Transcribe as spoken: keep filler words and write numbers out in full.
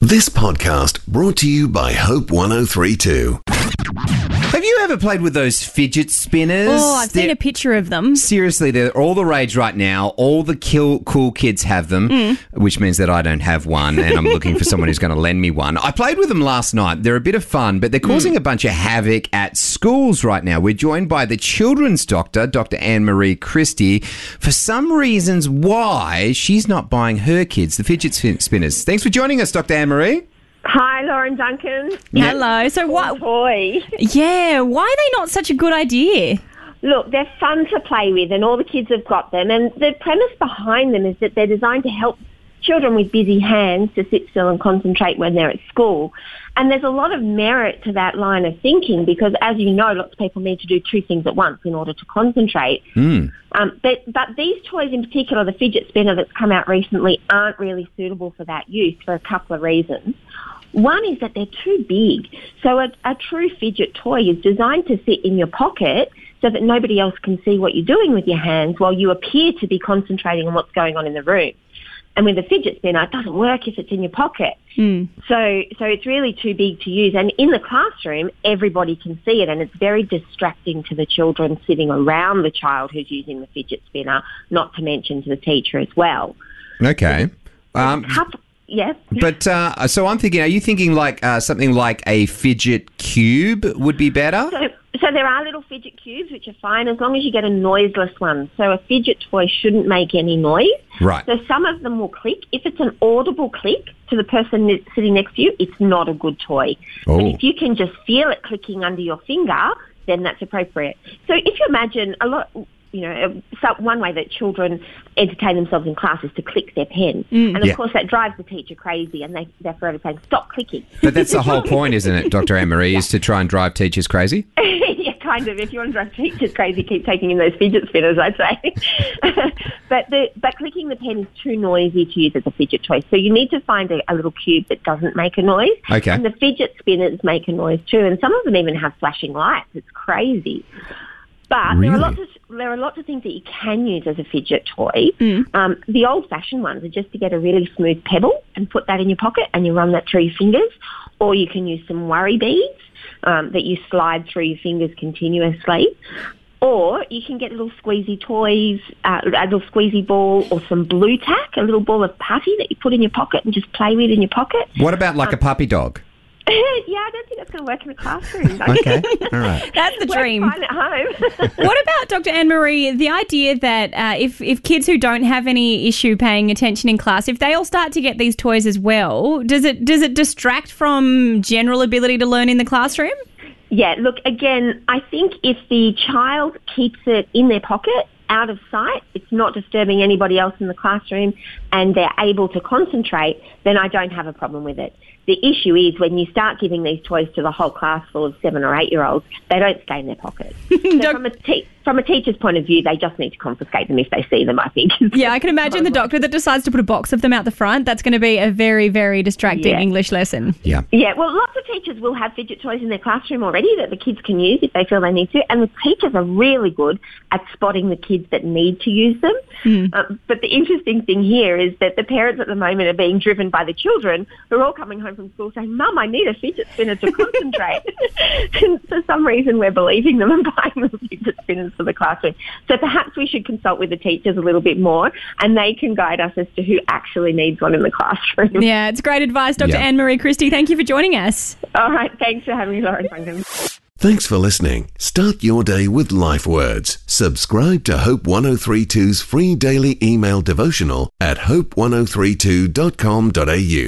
This podcast brought to you by Hope one oh three two. Have you ever played with those fidget spinners? Oh, I've seen They're- a picture of them. Seriously, they're all the rage right now. All the kill, cool kids have them, Mm. which means that I don't have one, and I'm looking for someone who's going to lend me one. I played with them last night. They're a bit of fun, but they're causing a bunch of havoc at schools right now. We're joined by the children's doctor, Doctor Anne-Marie Christie, for some reasons why she's not buying her kids the fidget spin- spinners. Thanks for joining us, Doctor Anne-Marie. Hi, Lauren Duncan. Hello. So what? Toy. Yeah. Why are they not such a good idea? Look, they're fun to play with and all the kids have got them. And the premise behind them is that they're designed to help children with busy hands to sit still and concentrate when they're at school. And there's a lot of merit to that line of thinking because, as you know, lots of people need to do two things at once in order to concentrate. Mm. Um, but, but these toys in particular, the fidget spinner that's come out recently, aren't really suitable for that use for a couple of reasons. One is that they're too big. So a, a true fidget toy is designed to sit in your pocket so that nobody else can see what you're doing with your hands while you appear to be concentrating on what's going on in the room. And with a fidget spinner, it doesn't work if it's in your pocket. Mm. So so it's really too big to use. And in the classroom, everybody can see it, and it's very distracting to the children sitting around the child who's using the fidget spinner, not to mention to the teacher as well. Okay. Um, Couple, yes. but uh, so I'm thinking, are you thinking like uh, something like a fidget cube would be better? So, so there are little fidget cubes, which are fine as long as you get a noiseless one. So a fidget toy shouldn't make any noise. Right. So some of them will click. If it's an audible click to the person ne- sitting next to you, it's not a good toy. Oh. But if you can just feel it clicking under your finger, then that's appropriate. So if you imagine a lot... You know, so one way that children entertain themselves in class is to click their pen. Mm. And, of Yeah. course, that drives the teacher crazy and they, they're forever saying, stop clicking. But that's the whole point, isn't it, Doctor Anne-Marie, is to try and drive teachers crazy? Yeah, kind of. If you want to drive teachers crazy, keep taking in those fidget spinners, I'd say. but the but clicking the pen is too noisy to use as a fidget toy. So you need to find a, a little cube that doesn't make a noise. Okay. And the fidget spinners make a noise too. And some of them even have flashing lights. It's crazy. But Really? there are lots of there are lots of things that you can use as a fidget toy. Mm. Um, the old-fashioned ones are just to get a really smooth pebble and put that in your pocket and you run that through your fingers. Or you can use some worry beads um, that you slide through your fingers continuously. Or you can get little squeezy toys, uh, a little squeezy ball or some blue tack, a little ball of putty that you put in your pocket and just play with in your pocket. What about like a puppy dog? Yeah, I don't think that's going to work in the classroom. Okay, all right. That's the Works dream. fine at home. What about, Doctor Anne-Marie, the idea that uh, if, if kids who don't have any issue paying attention in class, if they all start to get these toys as well, does it does it distract from general ability to learn in the classroom? Yeah, look, again, I think if the child keeps it in their pocket, out of sight, it's not disturbing anybody else in the classroom, and they're able to concentrate, then I don't have a problem with it. The issue is when you start giving these toys to the whole class full of seven or eight-year-olds, they don't stay in their pocket. So from a, te- from a teacher's point of view, they just need to confiscate them if they see them, I think. Yeah, I can imagine the doctor that decides to put a box of them out the front. That's going to be a very, very distracting Yeah. English lesson. Yeah. Yeah, well, lots of teachers will have fidget toys in their classroom already that the kids can use if they feel they need to, and the teachers are really good at spotting the kids that need to use them. Mm. Um, but the interesting thing here is that the parents at the moment are being driven by the children who are all coming home from school saying, Mum, I need a fidget spinner to concentrate. And for some reason we're believing them and buying them fidget spinners for the classroom. So perhaps we should consult with the teachers a little bit more and they can guide us as to who actually needs one in the classroom. Yeah, it's great advice, Doctor Yeah. Anne-Marie Christie. Thank you for joining us. All right, thanks for having me, Lauren Duncan. Thanks for listening. Start your day with Life Words. Subscribe to Hope one oh three two's free daily email devotional at hope one oh three two dot com dot a u.